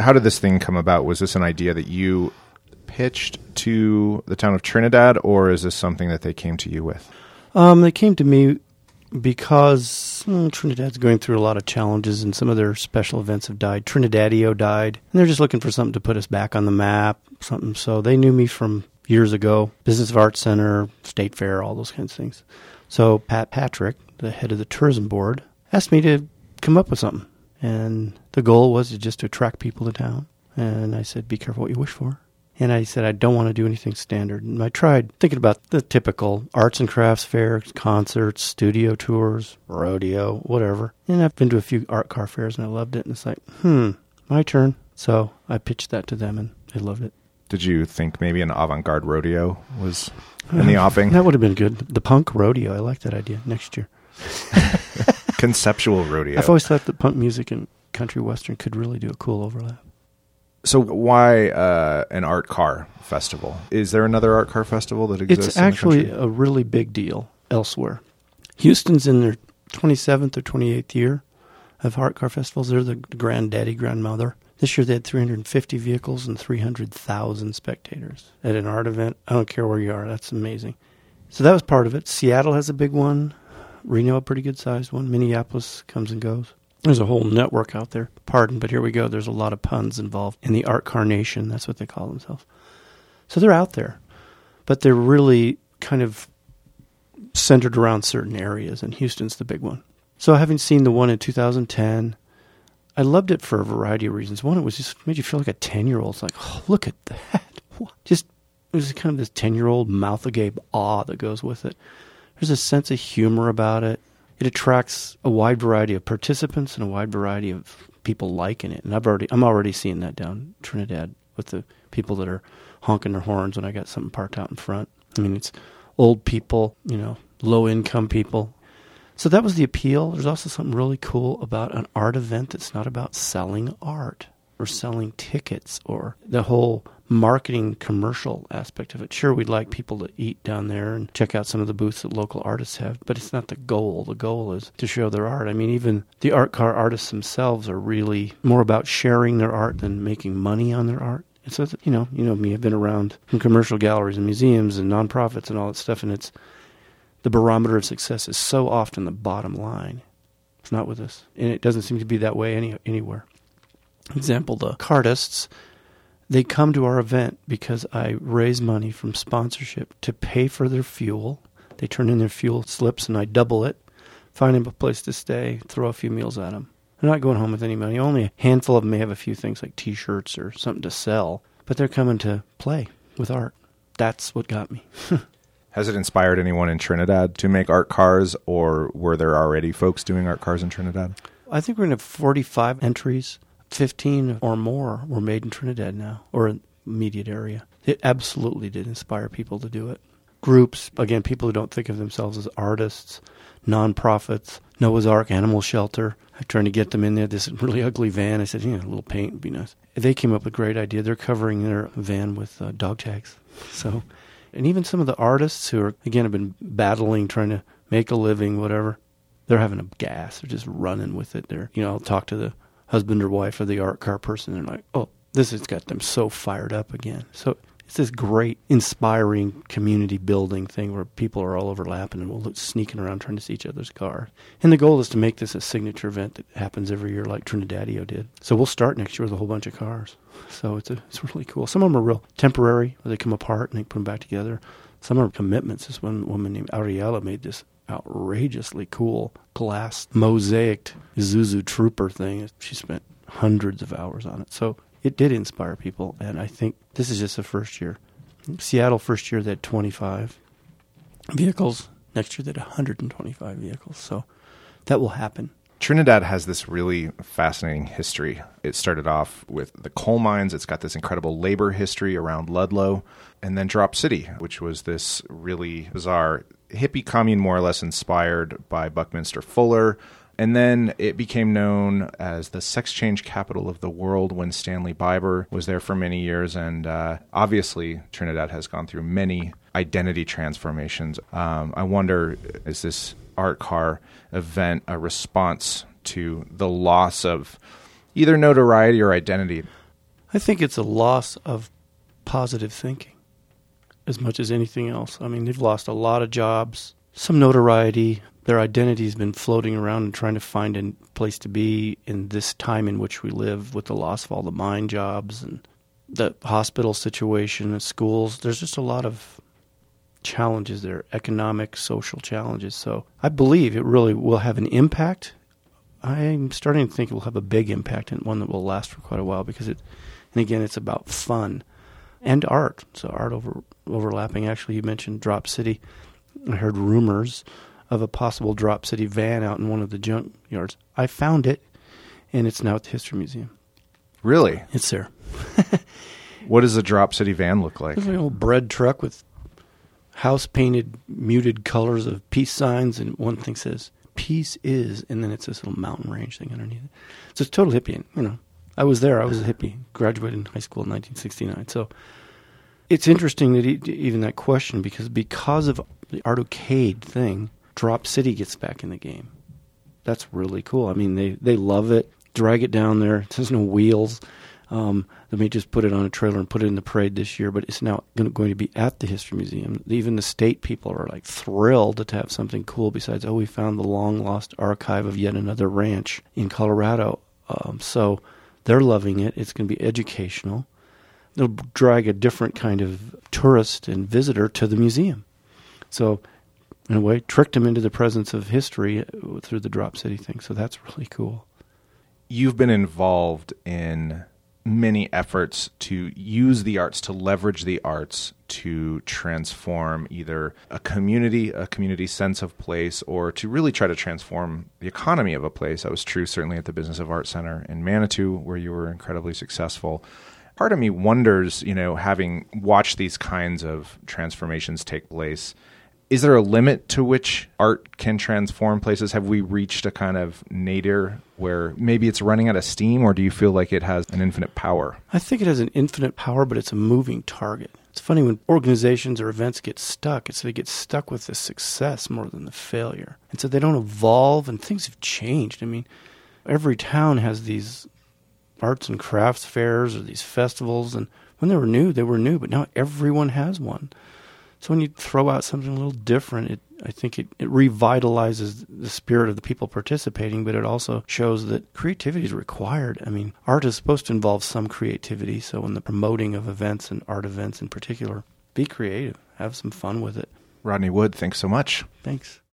How did this thing come about? Was this an idea that you pitched to the town of Trinidad, or is this something that they came to you with? They came to me because Trinidad's going through a lot of challenges, and some of their special events have died. Trinidadio died, and they're just looking for something to put us back on the map, something. So they knew me from years ago, Business of Arts Center, State Fair, all those kinds of things. So Pat Patrick, the head of the tourism board, asked me to come up with something. And the goal was just to attract people to town. And I said, be careful what you wish for. And I said, I don't want to do anything standard. And I tried thinking about the typical arts and crafts fairs, concerts, studio tours, rodeo, whatever. And I've been to a few art car fairs, and I loved it. And it's like, my turn. So I pitched that to them, and they loved it. Did you think maybe an avant-garde rodeo was in the offing? That would have been good. The punk rodeo. I like that idea next year. Conceptual rodeo. I've always thought that punk music and country western could really do a cool overlap. So why an art car festival? Is there another art car festival that exists? It's actually a really big deal elsewhere. Houston's in their 27th or 28th year of art car festivals. They're the granddaddy, grandmother. This year they had 350 vehicles and 300,000 spectators at an art event. I don't care where you are. That's amazing. So that was part of it. Seattle has a big one. Reno, a pretty good-sized one. Minneapolis comes and goes. There's a whole network out there. Pardon, but here we go. There's a lot of puns involved in the art carnation. That's what they call themselves. So they're out there. But they're really kind of centered around certain areas, and Houston's the big one. So having seen the one in 2010, I loved it for a variety of reasons. One, it was just made you feel like a 10-year-old. It's like, oh, look at that. Just, it was kind of this 10-year-old mouth agape awe that goes with it. There's a sense of humor about it. It attracts a wide variety of participants and a wide variety of people liking it. And I'm already seeing that down Trinidad with the people that are honking their horns when I got something parked out in front. I mean, it's old people, low-income people. So that was the appeal. There's also something really cool about an art event that's not about selling art or selling tickets or the whole marketing commercial aspect of it. Sure, we'd like people to eat down there and check out some of the booths that local artists have, but it's not the goal. The goal is to show their art. I mean, even the art car artists themselves are really more about sharing their art than making money on their art. And so, you know me, I've been around in commercial galleries and museums and nonprofits and all that stuff, and it's the barometer of success is so often the bottom line. It's not with us, and it doesn't seem to be that way anywhere. Example, the cartists, they come to our event because I raise money from sponsorship to pay for their fuel. They turn in their fuel slips, and I double it, find them a place to stay, throw a few meals at them. They're not going home with any money. Only a handful of them may have a few things like T-shirts or something to sell, but they're coming to play with art. That's what got me. Has it inspired anyone in Trinidad to make art cars, or were there already folks doing art cars in Trinidad? I think we're going to have 45 entries. 15 or more were made in Trinidad now, or in the immediate area. It absolutely did inspire people to do it. Groups, again, people who don't think of themselves as artists, nonprofits, Noah's Ark Animal Shelter. I'm trying to get them in there. This really ugly van. I said, a little paint would be nice. They came up with a great idea. They're covering their van with dog tags. And even some of the artists who are, again, have been battling, trying to make a living, whatever, they're having a gas. They're just running with it. I'll talk to the husband or wife of the art car person. They're like, oh, this has got them so fired up again. So it's this great, inspiring community building thing where people are all overlapping and we'll sneaking around trying to see each other's cars. And the goal is to make this a signature event that happens every year like Trinidadio did. So we'll start next year with a whole bunch of cars. So it's really cool. Some of them are real temporary, where they come apart and they put them back together. Some are commitments. This one woman named Ariella made this outrageously cool glass mosaicked Isuzu Trooper thing. She spent hundreds of hours on it. So it did inspire people, and I think this is just the first year. Seattle, first year, they had 25 vehicles. Next year, they had 125 vehicles. So that will happen. Trinidad has this really fascinating history. It started off with the coal mines. It's got this incredible labor history around Ludlow, and then Drop City, which was this really bizarre hippie commune, more or less inspired by Buckminster Fuller. And then it became known as the sex change capital of the world when Stanley Biber was there for many years. And obviously, Trinidad has gone through many identity transformations. I wonder, is this art car event a response to the loss of either notoriety or identity? I think it's a loss of positive thinking as much as anything else. I mean, they've lost a lot of jobs, some notoriety. Their identity's been floating around and trying to find a place to be in this time in which we live with the loss of all the mine jobs and the hospital situation, the schools. There's just a lot of challenges there, economic, social challenges. So I believe it really will have an impact. I'm starting to think it will have a big impact and one that will last for quite a while because and again, it's about fun and art. So art overlapping. Actually, you mentioned Drop City. I heard rumors of a possible Drop City van out in one of the junk yards. I found it, and it's now at the History Museum. Really? It's there. What does a Drop City van look like? It's an old bread truck with house-painted, muted colors of peace signs, and one thing says, "Peace is," and then it's this little mountain range thing underneath it. So it's total hippie. I was there. I was a hippie. Graduated in high school in 1969. So it's interesting that even that question, because of the Artocade thing, Drop City gets back in the game. That's really cool. I mean, they love it. Drag it down there. There's no wheels. They may just put it on a trailer and put it in the parade this year, but it's now going to be at the History Museum. Even the state people are like thrilled to have something cool besides, we found the long-lost archive of yet another ranch in Colorado. So they're loving it. It's going to be educational. They'll drag a different kind of tourist and visitor to the museum. So, in a way, tricked them into the presence of history through the Drop City thing. So that's really cool. You've been involved in many efforts to use the arts, to leverage the arts to transform either a community sense of place, or to really try to transform the economy of a place. That was true certainly at the Business of Art Center in Manitou, where you were incredibly successful. Part of me wonders, having watched these kinds of transformations take place, is there a limit to which art can transform places? Have we reached a kind of nadir where maybe it's running out of steam, or do you feel like it has an infinite power? I think it has an infinite power, but it's a moving target. It's funny when organizations or events get stuck, they get stuck with the success more than the failure. And so they don't evolve, and things have changed. I mean, every town has these arts and crafts fairs or these festivals, and when they were new, but now everyone has one. So when you throw out something a little different, I think it revitalizes the spirit of the people participating, but it also shows that creativity is required. I mean, art is supposed to involve some creativity, so in the promoting of events and art events in particular, be creative, have some fun with it. Rodney Wood, thanks so much. Thanks.